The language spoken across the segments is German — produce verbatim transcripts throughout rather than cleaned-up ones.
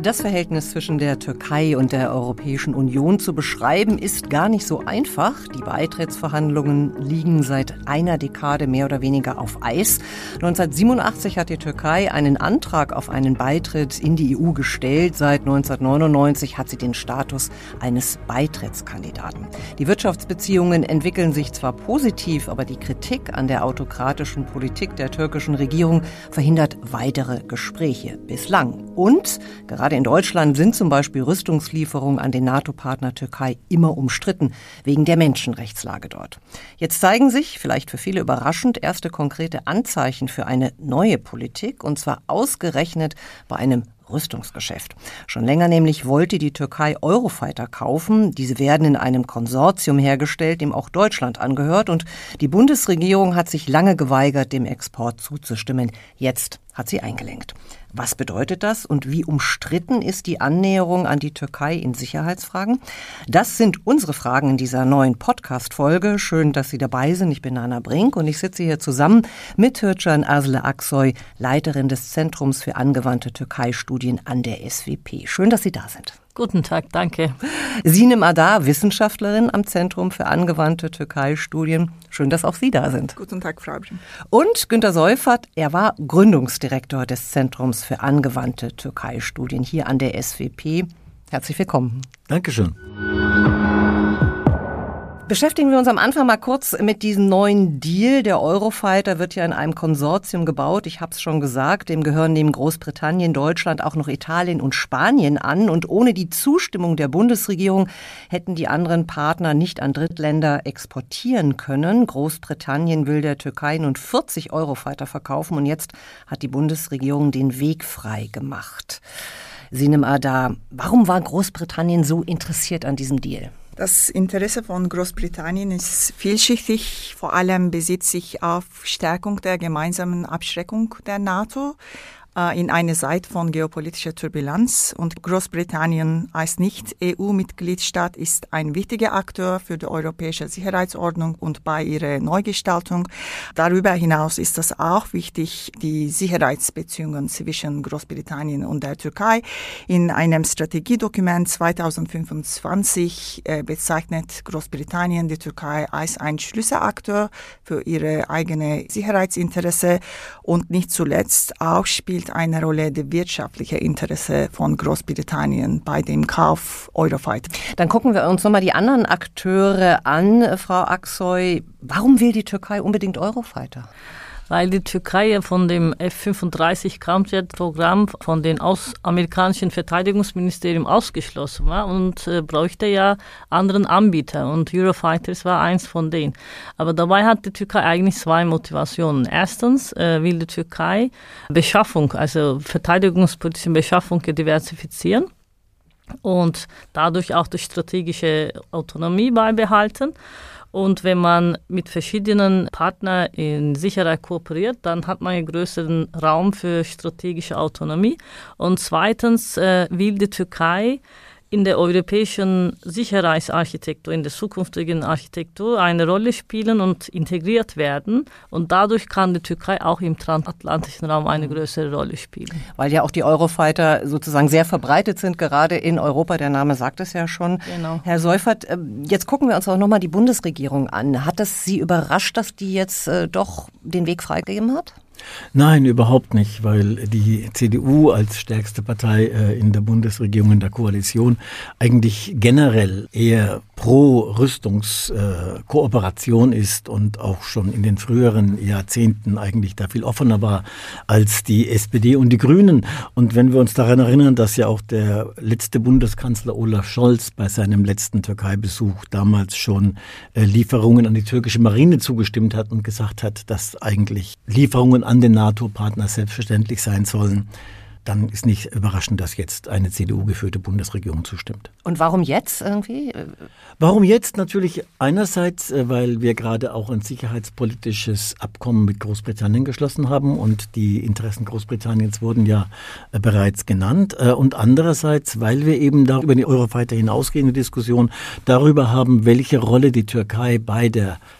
Das Verhältnis zwischen der Türkei und der Europäischen Union zu beschreiben, ist gar nicht so einfach. Die Beitrittsverhandlungen liegen seit einer Dekade mehr oder weniger auf Eis. neunzehnhundertsiebenundachtzig hat die Türkei einen Antrag auf einen Beitritt in die E U gestellt. Seit neunzehnhundertneunundneunzig hat sie den Status eines Beitrittskandidaten. Die Wirtschaftsbeziehungen entwickeln sich zwar positiv, aber die Kritik an der autokratischen Politik der türkischen Regierung verhindert weitere Gespräche bislang. Und gerade in Deutschland sind zum Beispiel Rüstungslieferungen an den NATO-Partner Türkei immer umstritten, wegen der Menschenrechtslage dort. Jetzt zeigen sich, vielleicht für viele überraschend, erste konkrete Anzeichen für eine neue Politik, und zwar ausgerechnet bei einem Rüstungsgeschäft. Schon länger nämlich wollte die Türkei Eurofighter kaufen. Diese werden in einem Konsortium hergestellt, dem auch Deutschland angehört. Und die Bundesregierung hat sich lange geweigert, dem Export zuzustimmen. Jetzt hat sie eingelenkt. Was bedeutet das und wie umstritten ist die Annäherung an die Türkei in Sicherheitsfragen? Das sind unsere Fragen in dieser neuen Podcast-Folge. Schön, dass Sie dabei sind. Ich bin Nana Brink und ich sitze hier zusammen mit Türkan Arslan Aksoy, Leiterin des Zentrums für angewandte Türkei-Studien an der S W P. Schön, dass Sie da sind. Guten Tag, danke. Sinem Adar, Wissenschaftlerin am Zentrum für angewandte Türkei-Studien. Schön, dass auch Sie da sind. Guten Tag, Frau Brink. Und Günter Seufert, er war Gründungsdirektor des Zentrums für angewandte Türkei-Studien hier an der S W P. Herzlich willkommen. Dankeschön. Beschäftigen wir uns am Anfang mal kurz mit diesem neuen Deal. Der Eurofighter wird ja in einem Konsortium gebaut. Ich habe es schon gesagt, dem gehören neben Großbritannien, Deutschland auch noch Italien und Spanien an. Und ohne die Zustimmung der Bundesregierung hätten die anderen Partner nicht an Drittländer exportieren können. Großbritannien will der Türkei nun vierzig Eurofighter verkaufen und jetzt hat die Bundesregierung den Weg frei gemacht. Sinem Adar, warum war Großbritannien so interessiert an diesem Deal? Das Interesse von Großbritannien ist vielschichtig. Vor allem besitzt sich auf Stärkung der gemeinsamen Abschreckung der NATO in einer Zeit von geopolitischer Turbulenz. Und Großbritannien als Nicht-E U-Mitgliedstaat ist ein wichtiger Akteur für die europäische Sicherheitsordnung und bei ihrer Neugestaltung. Darüber hinaus ist es auch wichtig, die Sicherheitsbeziehungen zwischen Großbritannien und der Türkei. In einem Strategiedokument zweitausendfünfundzwanzig äh, bezeichnet Großbritannien die Türkei als ein Schlüsselakteur für ihre eigene Sicherheitsinteresse. Und nicht zuletzt auch spielt eine Rolle der wirtschaftliche Interesse von Großbritannien bei dem Kauf Eurofighter. Dann gucken wir uns nochmal die anderen Akteure an, Frau Aksoy. Warum will die Türkei unbedingt Eurofighter? Weil die Türkei von dem F fünfunddreißig Kampfjet-Programm von dem aus amerikanischen Verteidigungsministerium ausgeschlossen war und äh, bräuchte ja anderen Anbieter und Eurofighters war eins von denen. Aber dabei hat die Türkei eigentlich zwei Motivationen. Erstens äh, will die Türkei Beschaffung, also verteidigungspolitische Beschaffung diversifizieren und dadurch auch die strategische Autonomie beibehalten. Und wenn man mit verschiedenen Partnern in Sicherheit kooperiert, dann hat man einen größeren Raum für strategische Autonomie. Und zweitens äh, will die Türkei in der europäischen Sicherheitsarchitektur, in der zukünftigen Architektur eine Rolle spielen und integriert werden. Und dadurch kann die Türkei auch im transatlantischen Raum eine größere Rolle spielen. Weil ja auch die Eurofighter sozusagen sehr verbreitet sind, gerade in Europa. Der Name sagt es ja schon. Genau. Herr Seufert, jetzt gucken wir uns auch nochmal die Bundesregierung an. Hat es Sie überrascht, dass die jetzt äh, doch den Weg freigegeben hat? Nein, überhaupt nicht, weil die C D U als stärkste Partei äh, in der Bundesregierung, in der Koalition, eigentlich generell eher pro Rüstungskooperation äh, ist und auch schon in den früheren Jahrzehnten eigentlich da viel offener war als die S P D und die Grünen. Und wenn wir uns daran erinnern, dass ja auch der letzte Bundeskanzler Olaf Scholz bei seinem letzten Türkei-Besuch damals schon äh, Lieferungen an die türkische Marine zugestimmt hat und gesagt hat, dass eigentlich Lieferungen an den NATO-Partner selbstverständlich sein sollen, dann ist nicht überraschend, dass jetzt eine C D U-geführte Bundesregierung zustimmt. Und warum jetzt irgendwie? Warum jetzt? Natürlich einerseits, weil wir gerade auch ein sicherheitspolitisches Abkommen mit Großbritannien geschlossen haben und die Interessen Großbritanniens wurden ja bereits genannt. Und andererseits, weil wir eben da über die Eurofighter hinausgehende Diskussion darüber haben, welche Rolle die Türkei bei der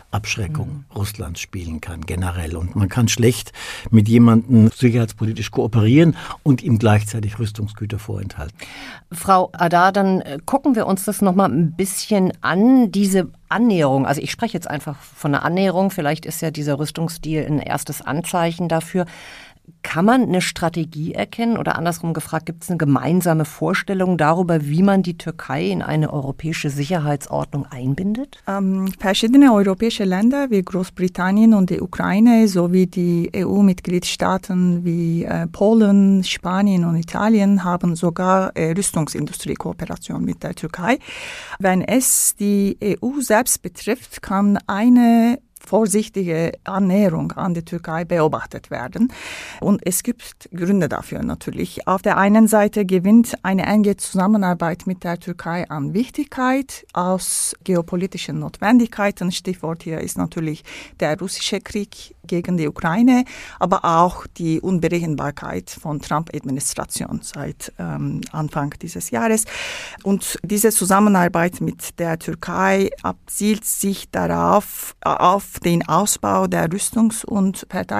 Abschreckung mhm. Russlands spielen kann, generell. Und man kann schlecht mit jemandem sicherheitspolitisch kooperieren und ihm gleichzeitig Rüstungsgüter vorenthalten. Frau Adar, dann gucken wir uns das nochmal ein bisschen an, diese Annäherung. Also ich spreche jetzt einfach von einer Annäherung. Vielleicht ist ja dieser Rüstungsdeal ein erstes Anzeichen dafür. Kann man eine Strategie erkennen oder andersrum gefragt, gibt es eine gemeinsame Vorstellung darüber, wie man die Türkei in eine europäische Sicherheitsordnung einbindet? Ähm, verschiedene europäische Länder wie Großbritannien und die Ukraine sowie die E U-Mitgliedstaaten wie äh, Polen, Spanien und Italien haben sogar äh, Rüstungsindustrie-Kooperation mit der Türkei. Wenn es die E U selbst betrifft, kann eine vorsichtige Annäherung an die Türkei beobachtet werden. Und es gibt Gründe dafür natürlich. Auf der einen Seite gewinnt eine enge Zusammenarbeit mit der Türkei an Wichtigkeit aus geopolitischen Notwendigkeiten. Stichwort hier ist natürlich der russische Krieg gegen die Ukraine, aber auch die Unberechenbarkeit von Trump-Administration seit ähm, Anfang dieses Jahres. Und diese Zusammenarbeit mit der Türkei abzielt sich darauf, auf den Ausbau der Rüstungs- und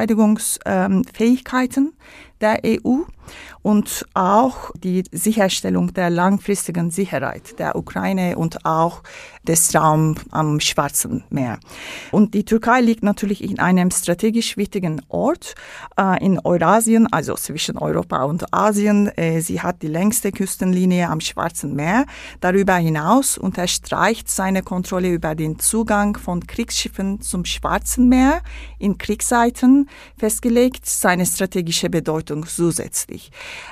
Verteidigungsfähigkeiten der E U und auch die Sicherstellung der langfristigen Sicherheit der Ukraine und auch des Raums am Schwarzen Meer. Und die Türkei liegt natürlich in einem strategisch wichtigen Ort äh, in Eurasien, also zwischen Europa und Asien. Äh, sie hat die längste Küstenlinie am Schwarzen Meer. Darüber hinaus unterstreicht seine Kontrolle über den Zugang von Kriegsschiffen zum Schwarzen Meer in Kriegszeiten festgelegt, seine strategische Bedeutung zusätzlich.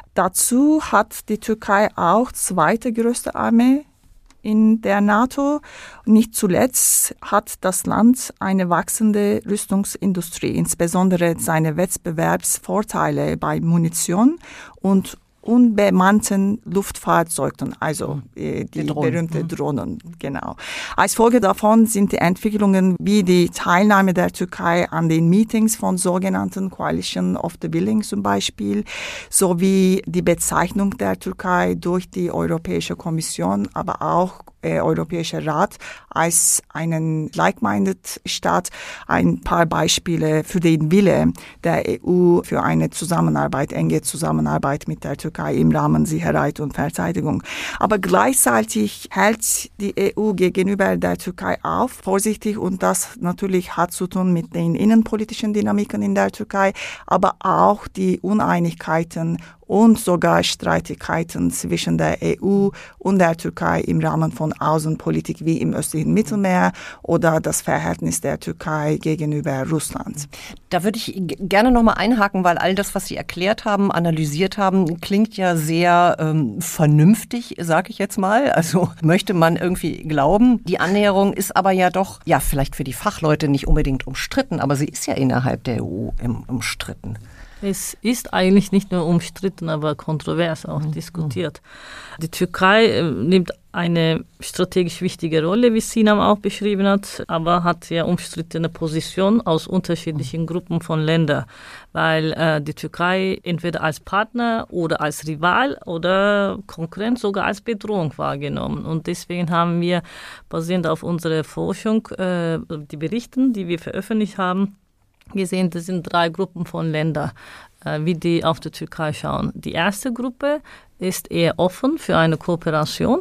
Dazu hat die Türkei auch zweite größte Armee in der NATO. Nicht zuletzt hat das Land eine wachsende Rüstungsindustrie, insbesondere seine Wettbewerbsvorteile bei Munition und unbemannten Luftfahrzeugen, also äh, die, die Drohnen. berühmten Drohnen, genau. Als Folge davon sind die Entwicklungen wie die Teilnahme der Türkei an den Meetings von sogenannten Coalition of the Willing zum Beispiel, sowie die Bezeichnung der Türkei durch die Europäische Kommission, aber auch äh, Europäischer Rat als einen like-minded Staat ein paar Beispiele für den Wille der E U für eine Zusammenarbeit, enge Zusammenarbeit mit der Türkei im Rahmen Sicherheit und Verteidigung. Aber gleichzeitig hält die E U gegenüber der Türkei auf, vorsichtig, und das natürlich hat zu tun mit den innenpolitischen Dynamiken in der Türkei, aber auch die Uneinigkeiten und sogar Streitigkeiten zwischen der E U und der Türkei im Rahmen von Außenpolitik wie im östlichen Mittelmeer oder das Verhältnis der Türkei gegenüber Russland. Da würde ich gerne noch mal einhaken, weil all das, was Sie erklärt haben, analysiert haben, klingt ja sehr ähm, vernünftig, sage ich jetzt mal. Also möchte man irgendwie glauben. Die Annäherung ist aber ja doch, ja vielleicht für die Fachleute nicht unbedingt umstritten, aber sie ist ja innerhalb der E U umstritten. Es ist eigentlich nicht nur umstritten, aber kontrovers auch mhm. diskutiert. Die Türkei äh, nimmt eine strategisch wichtige Rolle, wie Sinem auch beschrieben hat, aber hat sehr umstrittene Position aus unterschiedlichen Gruppen von Ländern, weil äh, die Türkei entweder als Partner oder als Rival oder Konkurrent sogar als Bedrohung wahrgenommen. Und deswegen haben wir, basierend auf unserer Forschung, äh, die Berichte, die wir veröffentlicht haben, gesehen, das sind drei Gruppen von Ländern, äh, wie die auf die Türkei schauen. Die erste Gruppe ist eher offen für eine Kooperation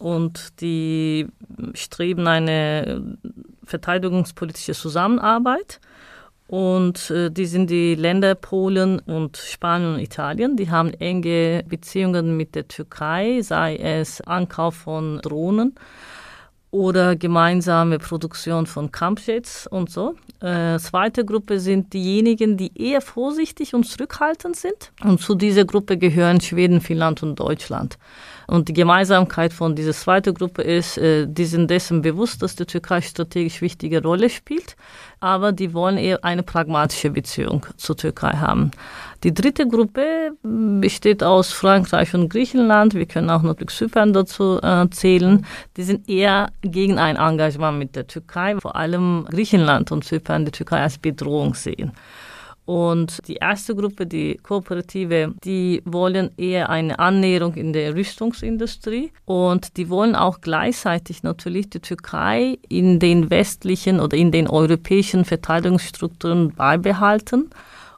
und die streben eine verteidigungspolitische Zusammenarbeit. Und äh, die sind die Länder Polen und Spanien und Italien. Die haben enge Beziehungen mit der Türkei, sei es Ankauf von Drohnen oder gemeinsame Produktion von Kampfjets und so. Äh, zweite Gruppe sind diejenigen, die eher vorsichtig und zurückhaltend sind. Und zu dieser Gruppe gehören Schweden, Finnland und Deutschland. Und die Gemeinsamkeit von dieser zweiten Gruppe ist, äh, die sind dessen bewusst, dass die Türkei strategisch wichtige Rolle spielt, aber die wollen eher eine pragmatische Beziehung zur Türkei haben. Die dritte Gruppe besteht aus Frankreich und Griechenland. Wir können auch natürlich Zypern dazu äh, zählen. Die sind eher gegen ein Engagement mit der Türkei, vor allem Griechenland und Zypern die Türkei als Bedrohung sehen. Und die erste Gruppe, die Kooperative, die wollen eher eine Annäherung in der Rüstungsindustrie und die wollen auch gleichzeitig natürlich die Türkei in den westlichen oder in den europäischen Verteidigungsstrukturen beibehalten.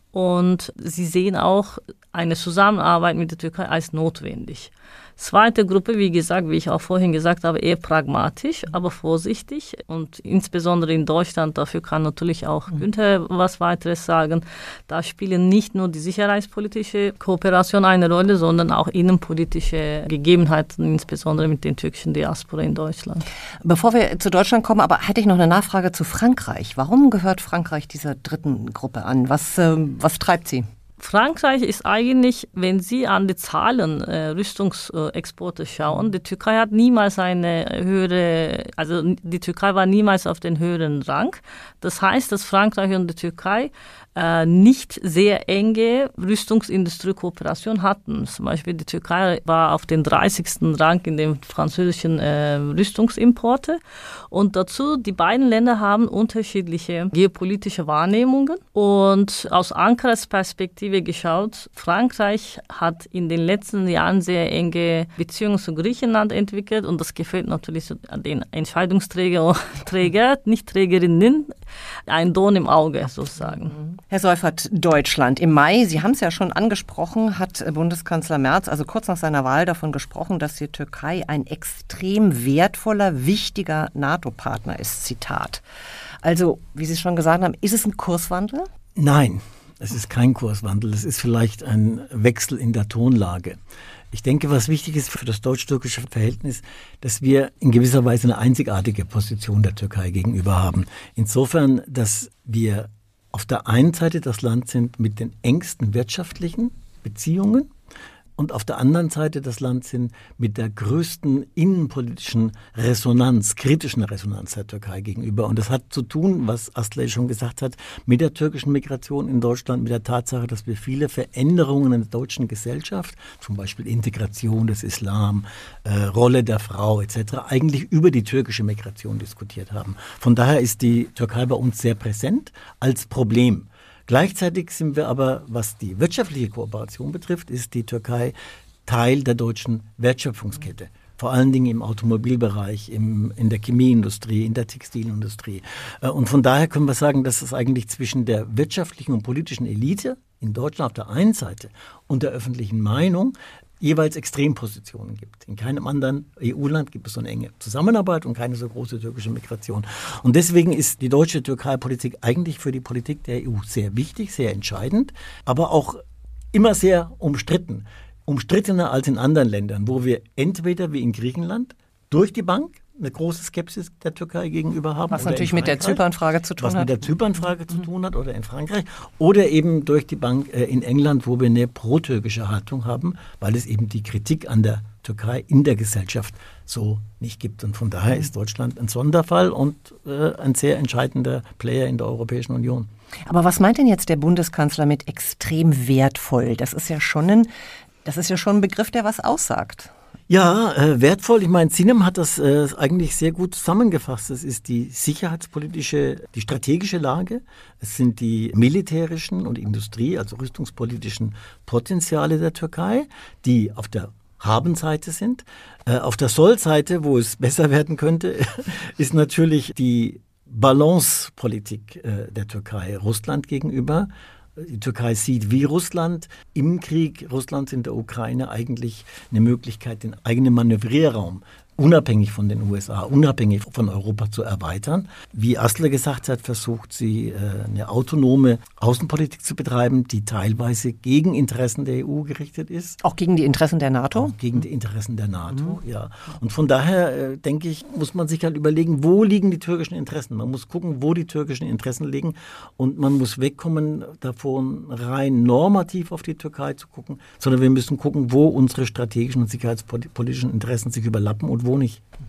Und sie sehen auch eine Zusammenarbeit mit der Türkei als notwendig. Zweite Gruppe, wie gesagt, wie ich auch vorhin gesagt habe, eher pragmatisch, aber vorsichtig. Und insbesondere in Deutschland, dafür kann natürlich auch Günther was weiteres sagen, da spielen nicht nur die sicherheitspolitische Kooperation eine Rolle, sondern auch innenpolitische Gegebenheiten, insbesondere mit den türkischen Diaspora in Deutschland. Bevor wir zu Deutschland kommen, aber hätte ich noch eine Nachfrage zu Frankreich. Warum gehört Frankreich dieser dritten Gruppe an? Was, äh, was treibt sie? Frankreich ist eigentlich, wenn Sie an die Zahlen äh, Rüstungsexporte schauen, die Türkei hat niemals eine höhere, also die Türkei war niemals auf den höheren Rang. Das heißt, dass Frankreich und die Türkei äh, nicht sehr enge Rüstungsindustrie-Kooperation hatten. Zum Beispiel die Türkei war auf den dreißigsten Rang in den französischen äh, Rüstungsimporte. Und dazu, die beiden Länder haben unterschiedliche geopolitische Wahrnehmungen. Und aus Ankaras Perspektive geschaut, Frankreich hat in den letzten Jahren sehr enge Beziehungen zu Griechenland entwickelt und das gefällt natürlich den Entscheidungsträger, Träger, nicht Trägerinnen, ein Dorn im Auge sozusagen. Herr Seufert, Deutschland. Im Mai, Sie haben es ja schon angesprochen, hat Bundeskanzler Merz, also kurz nach seiner Wahl, davon gesprochen, dass die Türkei ein extrem wertvoller, wichtiger NATO-Partner ist. Zitat. Also, wie Sie schon gesagt haben, ist es ein Kurswandel? Nein. Es ist kein Kurswandel, es ist vielleicht ein Wechsel in der Tonlage. Ich denke, was wichtig ist für das deutsch-türkische Verhältnis, dass wir in gewisser Weise eine einzigartige Position der Türkei gegenüber haben. Insofern, dass wir auf der einen Seite das Land sind mit den engsten wirtschaftlichen Beziehungen und auf der anderen Seite das Land sind mit der größten innenpolitischen Resonanz, kritischen Resonanz der Türkei gegenüber. Und das hat zu tun, was Astley schon gesagt hat, mit der türkischen Migration in Deutschland, mit der Tatsache, dass wir viele Veränderungen in der deutschen Gesellschaft, zum Beispiel Integration des Islam, äh, Rolle der Frau et cetera, eigentlich über die türkische Migration diskutiert haben. Von daher ist die Türkei bei uns sehr präsent als Problem. Gleichzeitig sind wir aber, was die wirtschaftliche Kooperation betrifft, ist die Türkei Teil der deutschen Wertschöpfungskette. Vor allen Dingen im Automobilbereich, im, in der Chemieindustrie, in der Textilindustrie. Und von daher können wir sagen, dass es eigentlich zwischen der wirtschaftlichen und politischen Elite in Deutschland auf der einen Seite und der öffentlichen Meinung jeweils Extrempositionen gibt. In keinem anderen E U-Land gibt es so eine enge Zusammenarbeit und keine so große türkische Migration. Und deswegen ist die deutsche Türkei-Politik eigentlich für die Politik der E U sehr wichtig, sehr entscheidend, aber auch immer sehr umstritten. Umstrittener als in anderen Ländern, wo wir entweder wie in Griechenland durch die Bank eine große Skepsis der Türkei gegenüber haben. Was natürlich mit der Zypernfrage zu tun hat. Was mit der Zypernfrage zu tun hat oder in Frankreich. Oder eben durch die Bank äh, in England, wo wir eine pro-türkische Haltung haben, weil es eben die Kritik an der Türkei in der Gesellschaft so nicht gibt. Und von daher ist Deutschland ein Sonderfall und äh, ein sehr entscheidender Player in der Europäischen Union. Aber was meint denn jetzt der Bundeskanzler mit extrem wertvoll? Das ist ja schon ein, das ist ja schon ein Begriff, der was aussagt. Ja, äh, wertvoll. Ich meine, Sinem hat das äh, eigentlich sehr gut zusammengefasst. Es ist die sicherheitspolitische, die strategische Lage. Es sind die militärischen und Industrie-, also rüstungspolitischen Potenziale der Türkei, die auf der Habenseite sind. Äh, auf der Soll-Seite, wo es besser werden könnte, ist natürlich die Balancepolitik äh, der Türkei Russland gegenüber. Die Türkei sieht wie Russland im Krieg Russlands in der Ukraine eigentlich eine Möglichkeit, den eigenen Manövrierraum unabhängig von den U S A, unabhängig von Europa zu erweitern. Wie Astle gesagt hat, versucht sie eine autonome Außenpolitik zu betreiben, die teilweise gegen Interessen der E U gerichtet ist. Auch gegen die Interessen der NATO? Auch gegen die Interessen der NATO, mhm. ja. Und von daher, denke ich, muss man sich halt überlegen, wo liegen die türkischen Interessen? Man muss gucken, wo die türkischen Interessen liegen und man muss wegkommen davon, rein normativ auf die Türkei zu gucken, sondern wir müssen gucken, wo unsere strategischen und sicherheitspolitischen Interessen sich überlappen und wo nicht.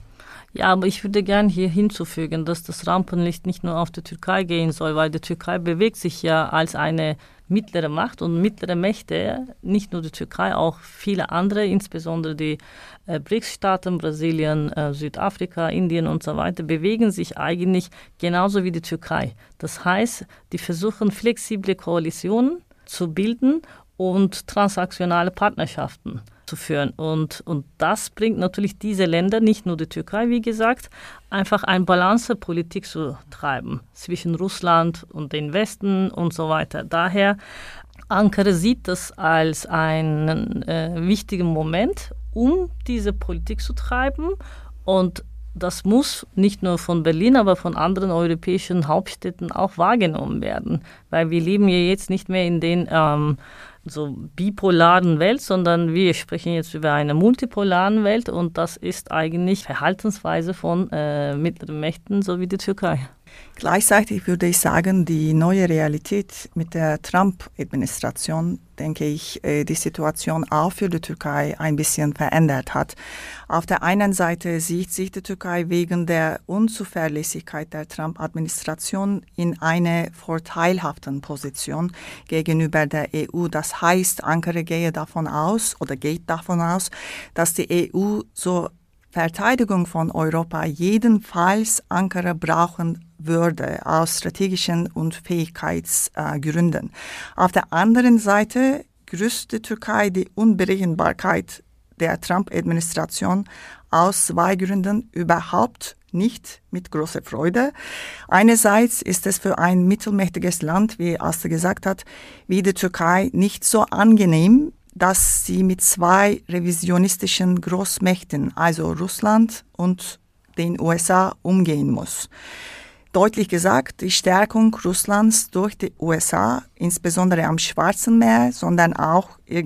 Ja, aber ich würde gerne hier hinzufügen, dass das Rampenlicht nicht nur auf die Türkei gehen soll, weil die Türkei bewegt sich ja als eine mittlere Macht und mittlere Mächte, nicht nur die Türkei, auch viele andere, insbesondere die äh, B R I C S-Staaten, Brasilien, äh, Südafrika, Indien und so weiter, bewegen sich eigentlich genauso wie die Türkei. Das heißt, die versuchen flexible Koalitionen zu bilden und transaktionale Partnerschaften zu führen. Und, und das bringt natürlich diese Länder, nicht nur die Türkei, wie gesagt, einfach eine Balancepolitik zu treiben zwischen Russland und den Westen und so weiter. Daher, Ankara sieht das als einen äh, wichtigen Moment, um diese Politik zu treiben. Und das muss nicht nur von Berlin, aber von anderen europäischen Hauptstädten auch wahrgenommen werden. Weil wir leben ja jetzt nicht mehr in den ähm, so bipolaren Welt, sondern wir sprechen jetzt über eine multipolaren Welt und das ist eigentlich Verhaltensweise von äh, mittleren Mächten, so wie die Türkei. Gleichzeitig würde ich sagen, die neue Realität mit der Trump-Administration, denke ich, die Situation auch für die Türkei ein bisschen verändert hat. Auf der einen Seite sieht sich die Türkei wegen der Unzuverlässigkeit der Trump-Administration in einer vorteilhaften Position gegenüber der E U. Das heißt, Ankara gehe davon aus oder geht davon aus, dass die E U zur Verteidigung von Europa jedenfalls Ankara brauchen würde, aus strategischen und Fähigkeitsgründen. Äh, Auf der anderen Seite grüßt die Türkei die Unberechenbarkeit der Trump-Administration aus zwei Gründen überhaupt nicht mit großer Freude. Einerseits ist es für ein mittelmächtiges Land, wie Asta gesagt hat, wie die Türkei nicht so angenehm, dass sie mit zwei revisionistischen Großmächten, also Russland und den U S A, umgehen muss. Deutlich gesagt, die Stärkung Russlands durch die U S A, insbesondere am Schwarzen Meer, sondern auch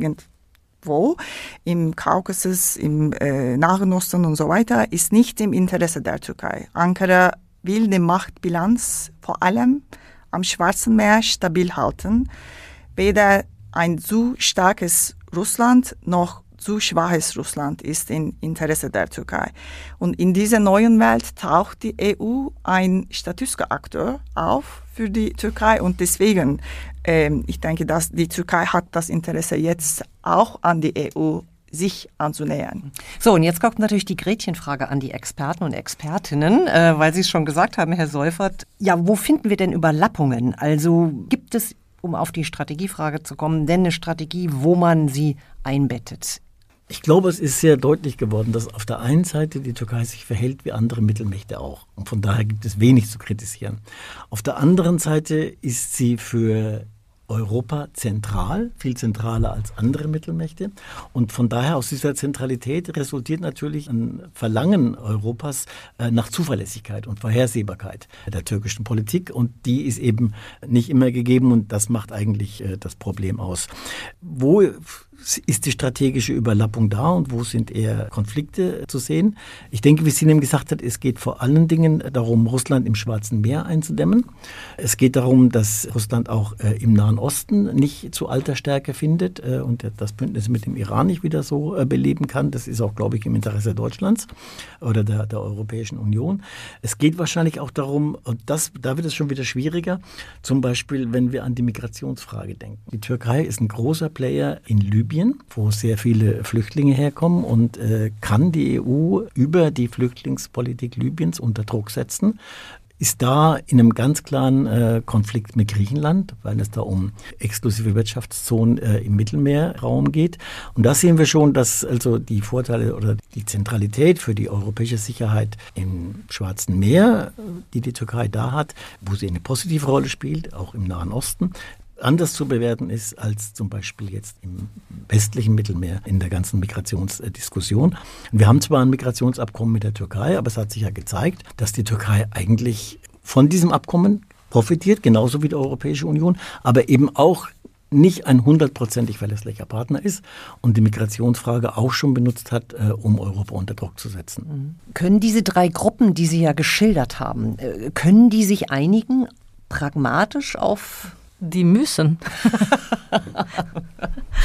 irgendwo im Kaukasus, im äh, Nahen Osten und so weiter, ist nicht im Interesse der Türkei. Ankara will die Machtbilanz vor allem am Schwarzen Meer stabil halten. Weder ein zu starkes Russland noch zu schwaches Russland ist im Interesse der Türkei. Und in dieser neuen Welt taucht die E U ein Status quo-Akteur auf für die Türkei und deswegen, ähm, ich denke, dass die Türkei hat das Interesse jetzt auch an die E U sich anzunähern. So, und jetzt kommt natürlich die Gretchenfrage an die Experten und Expertinnen, äh, weil Sie es schon gesagt haben, Herr Seufert. Ja, wo finden wir denn Überlappungen? Also gibt es, um auf die Strategiefrage zu kommen, denn eine Strategie, wo man sie einbettet? Ich glaube, es ist sehr deutlich geworden, dass auf der einen Seite die Türkei sich verhält wie andere Mittelmächte auch. Und von daher gibt es wenig zu kritisieren. Auf der anderen Seite ist sie für Europa zentral, viel zentraler als andere Mittelmächte. Und von daher aus dieser Zentralität resultiert natürlich ein Verlangen Europas äh, nach Zuverlässigkeit und Vorhersehbarkeit der türkischen Politik. Und die ist eben nicht immer gegeben und das macht eigentlich äh, das Problem aus. Wo ist die strategische Überlappung da und wo sind eher Konflikte zu sehen? Ich denke, wie Sinem gesagt hat, es geht vor allen Dingen darum, Russland im Schwarzen Meer einzudämmen. Es geht darum, dass Russland auch äh, im Nahen Osten nicht zu alter Stärke findet äh, und das Bündnis mit dem Iran nicht wieder so äh, beleben kann. Das ist auch, glaube ich, im Interesse Deutschlands oder der, der Europäischen Union. Es geht wahrscheinlich auch darum, und das, da wird es schon wieder schwieriger, zum Beispiel, wenn wir an die Migrationsfrage denken. Die Türkei ist ein großer Player in Libyen, wo sehr viele Flüchtlinge herkommen und äh, kann die E U über die Flüchtlingspolitik Libyens unter Druck setzen. Ist da in einem ganz klaren äh, Konflikt mit Griechenland, weil es da um exklusive Wirtschaftszonen äh, im Mittelmeerraum geht. Und da sehen wir schon, dass also die Vorteile oder die Zentralität für die europäische Sicherheit im Schwarzen Meer, die die Türkei da hat, wo sie eine positive Rolle spielt, auch im Nahen Osten, anders zu bewerten ist als zum Beispiel jetzt im westlichen Mittelmeer in der ganzen Migrationsdiskussion. Wir haben zwar ein Migrationsabkommen mit der Türkei, aber es hat sich ja gezeigt, dass die Türkei eigentlich von diesem Abkommen profitiert, genauso wie die Europäische Union, aber eben auch nicht ein hundertprozentig verlässlicher Partner ist und die Migrationsfrage auch schon benutzt hat, äh, um Europa unter Druck zu setzen. Können diese drei Gruppen, die Sie ja geschildert haben, äh, können die sich einigen, pragmatisch auf... Die müssen.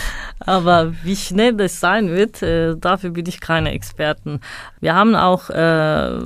Aber wie schnell das sein wird, äh, dafür bin ich keine Experten. Wir haben auch äh,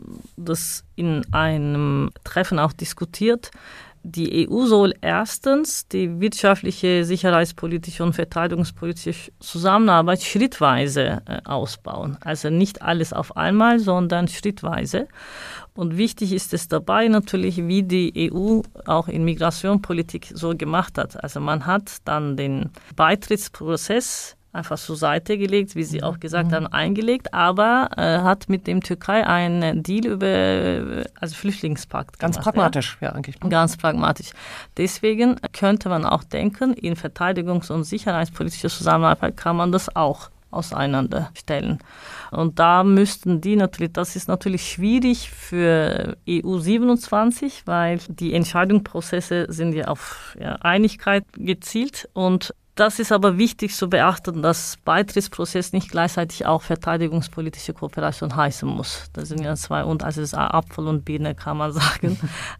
das in einem Treffen auch diskutiert. Die E U soll erstens die wirtschaftliche, sicherheitspolitische und verteidigungspolitische Zusammenarbeit schrittweise äh, ausbauen. Also nicht alles auf einmal, sondern schrittweise. Und wichtig ist es dabei natürlich, wie die E U auch in Migrationspolitik so gemacht hat. Also man hat dann den Beitrittsprozess einfach zur Seite gelegt, wie Sie auch gesagt haben, eingelegt, aber äh, hat mit dem Türkei einen Deal über also Flüchtlingspakt Ganz gemacht. pragmatisch, ja, ja eigentlich. Ganz pragmatisch. Deswegen könnte man auch denken, in verteidigungs- und sicherheitspolitischer Zusammenarbeit kann man das auch auseinanderstellen. Und da müssten die natürlich, das ist natürlich schwierig für E U siebenundzwanzig, weil die Entscheidungsprozesse sind ja auf ja, Einigkeit gezielt und das ist aber wichtig zu beachten, dass Beitrittsprozess nicht gleichzeitig auch verteidigungspolitische Kooperation heißen muss. Das sind ja zwei, und also das ist Apfel und Birne, kann man sagen.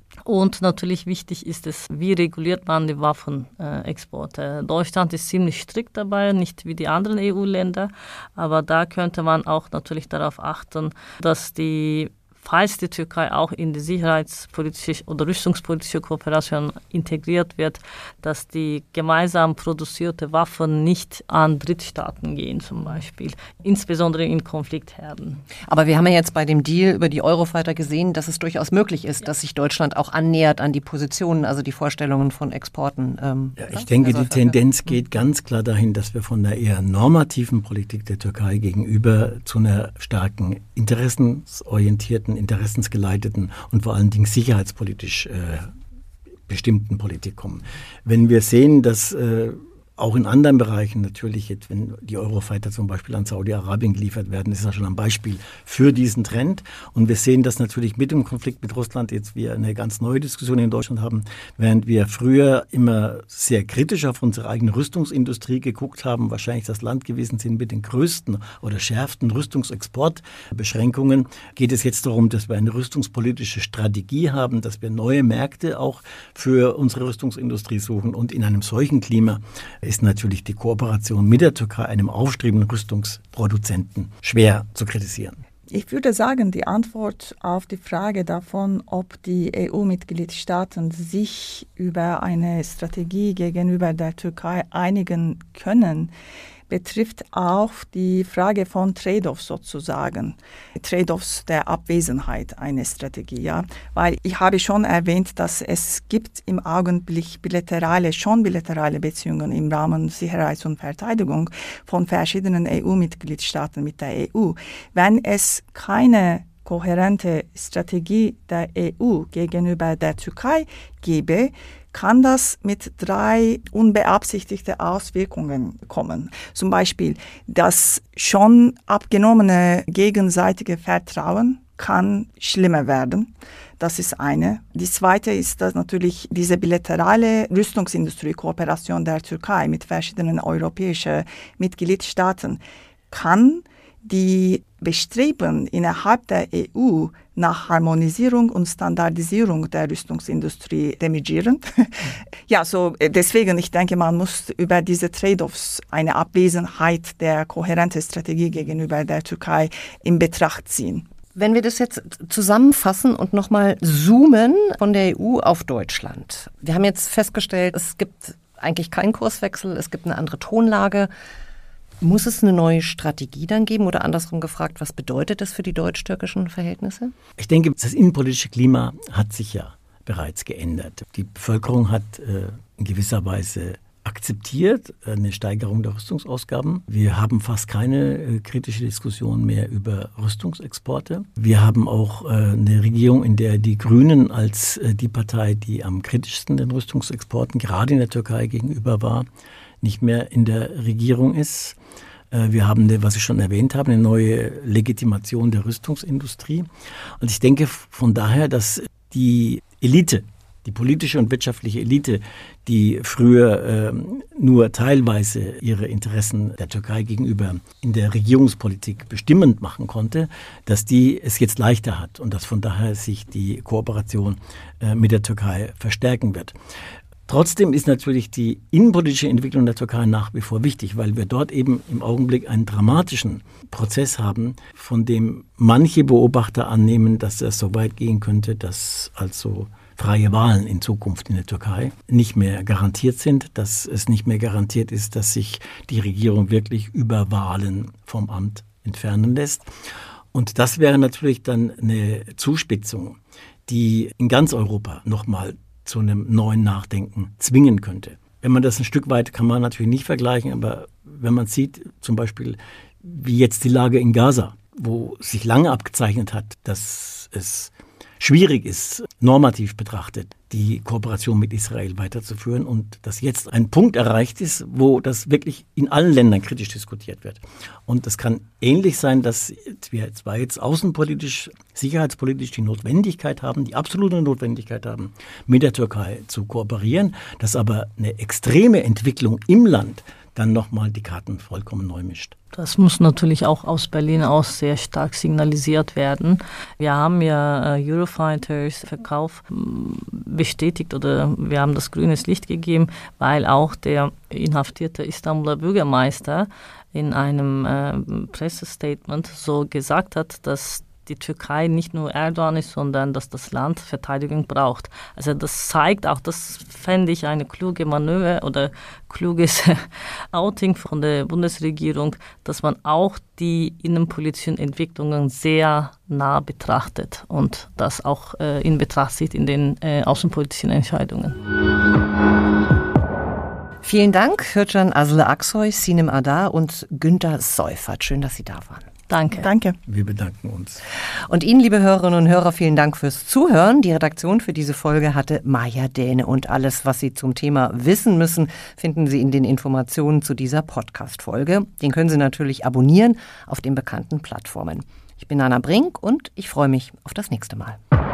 Und natürlich wichtig ist es, wie reguliert man die Waffenexporte. Deutschland ist ziemlich strikt dabei, nicht wie die anderen E U-Länder, aber da könnte man auch natürlich darauf achten, dass die falls die Türkei auch in die sicherheitspolitische oder rüstungspolitische Kooperation integriert wird, dass die gemeinsam produzierte Waffen nicht an Drittstaaten gehen zum Beispiel, insbesondere in Konfliktherden. Aber wir haben ja jetzt bei dem Deal über die Eurofighter gesehen, dass es durchaus möglich ist, ja. dass sich Deutschland auch annähert an die Positionen, also die Vorstellungen von Exporten. Ähm, ja, ich denke, die Tendenz geht ganz klar dahin, dass wir von der eher normativen Politik der Türkei gegenüber zu einer starken interessensorientierten, interessensgeleiteten und vor allen Dingen sicherheitspolitisch äh, bestimmten Politik kommen. Wenn wir sehen, dass äh, auch in anderen Bereichen natürlich, jetzt, wenn die Eurofighter zum Beispiel an Saudi-Arabien geliefert werden, ist das schon ein Beispiel für diesen Trend. Und wir sehen, dass natürlich mit dem Konflikt mit Russland jetzt wir eine ganz neue Diskussion in Deutschland haben, während wir früher immer sehr kritisch auf unsere eigene Rüstungsindustrie geguckt haben, wahrscheinlich das Land gewesen sind mit den größten oder schärfsten Rüstungsexportbeschränkungen, geht es jetzt darum, dass wir eine rüstungspolitische Strategie haben, dass wir neue Märkte auch für unsere Rüstungsindustrie suchen. Und in einem solchen Klima ist natürlich die Kooperation mit der Türkei, einem aufstrebenden Rüstungsproduzenten, schwer zu kritisieren. Ich würde sagen, die Antwort auf die Frage davon, ob die E U-Mitgliedstaaten sich über eine Strategie gegenüber der Türkei einigen können, betrifft auch die Frage von Trade-offs sozusagen. Trade-offs der Abwesenheit einer Strategie, ja. Weil ich habe schon erwähnt, dass es gibt im Augenblick bilaterale, schon bilaterale Beziehungen im Rahmen Sicherheit und Verteidigung von verschiedenen E U-Mitgliedstaaten mit der E U. Wenn es keine kohärente Strategie der E U gegenüber der Türkei gäbe, kann das mit drei unbeabsichtigten Auswirkungen kommen. Zum Beispiel, das schon abgenommene gegenseitige Vertrauen kann schlimmer werden. Das ist eine. Die zweite ist, dass natürlich diese bilaterale Rüstungsindustrie-Kooperation der Türkei mit verschiedenen europäischen Mitgliedstaaten kann die Bestreben innerhalb der E U nach Harmonisierung und Standardisierung der Rüstungsindustrie damagieren. Ja, so deswegen, ich denke, man muss über diese Trade-offs eine Abwesenheit der kohärenten Strategie gegenüber der Türkei in Betracht ziehen. Wenn wir das jetzt zusammenfassen und nochmal zoomen von der E U auf Deutschland. Wir haben jetzt festgestellt, es gibt eigentlich keinen Kurswechsel, es gibt eine andere Tonlage. Muss es eine neue Strategie dann geben oder andersrum gefragt, was bedeutet das für die deutsch-türkischen Verhältnisse? Ich denke, das innenpolitische Klima hat sich ja bereits geändert. Die Bevölkerung hat äh, in gewisser Weise akzeptiert eine Steigerung der Rüstungsausgaben. Wir haben fast keine äh, kritische Diskussion mehr über Rüstungsexporte. Wir haben auch äh, eine Regierung, in der die Grünen als äh, die Partei, die am kritischsten den Rüstungsexporten gerade in der Türkei gegenüber war, nicht mehr in der Regierung ist. Wir haben, eine, was ich schon erwähnt habe, eine neue Legitimation der Rüstungsindustrie. Und ich denke von daher, dass die Elite, die politische und wirtschaftliche Elite, die früher äh, nur teilweise ihre Interessen der Türkei gegenüber in der Regierungspolitik bestimmend machen konnte, dass die es jetzt leichter hat und dass von daher sich die Kooperation äh, mit der Türkei verstärken wird. Trotzdem ist natürlich die innenpolitische Entwicklung der Türkei nach wie vor wichtig, weil wir dort eben im Augenblick einen dramatischen Prozess haben, von dem manche Beobachter annehmen, dass es so weit gehen könnte, dass also freie Wahlen in Zukunft in der Türkei nicht mehr garantiert sind, dass es nicht mehr garantiert ist, dass sich die Regierung wirklich über Wahlen vom Amt entfernen lässt. Und das wäre natürlich dann eine Zuspitzung, die in ganz Europa nochmal zu einem neuen Nachdenken zwingen könnte. Wenn man das ein Stück weit, kann man natürlich nicht vergleichen, aber wenn man sieht, zum Beispiel, wie jetzt die Lage in Gaza, wo sich lange abgezeichnet hat, dass es schwierig ist, normativ betrachtet, die Kooperation mit Israel weiterzuführen und dass jetzt ein Punkt erreicht ist, wo das wirklich in allen Ländern kritisch diskutiert wird. Und das kann ähnlich sein, dass wir zwar jetzt außenpolitisch, sicherheitspolitisch die Notwendigkeit haben, die absolute Notwendigkeit haben, mit der Türkei zu kooperieren, dass aber eine extreme Entwicklung im Land dann nochmal die Karten vollkommen neu mischt. Das muss natürlich auch aus Berlin aus sehr stark signalisiert werden. Wir haben ja äh, Eurofighters Verkauf bestätigt oder wir haben das grünes Licht gegeben, weil auch der inhaftierte Istanbuler Bürgermeister in einem äh, Pressestatement so gesagt hat, dass die Türkei nicht nur Erdogan ist, sondern dass das Land Verteidigung braucht. Also das zeigt auch, das fände ich eine kluge Manöver oder kluges Outing von der Bundesregierung, dass man auch die innenpolitischen Entwicklungen sehr nah betrachtet und das auch äh, in Betracht zieht in den äh, außenpolitischen Entscheidungen. Vielen Dank, Hürcan Aslı Aksoy, Sinem Adar und Günter Seufert. Schön, dass Sie da waren. Danke. Danke. Wir bedanken uns. Und Ihnen, liebe Hörerinnen und Hörer, vielen Dank fürs Zuhören. Die Redaktion für diese Folge hatte Maja Däne und alles, was Sie zum Thema wissen müssen, finden Sie in den Informationen zu dieser Podcast-Folge. Den können Sie natürlich abonnieren auf den bekannten Plattformen. Ich bin Anna Brink und ich freue mich auf das nächste Mal.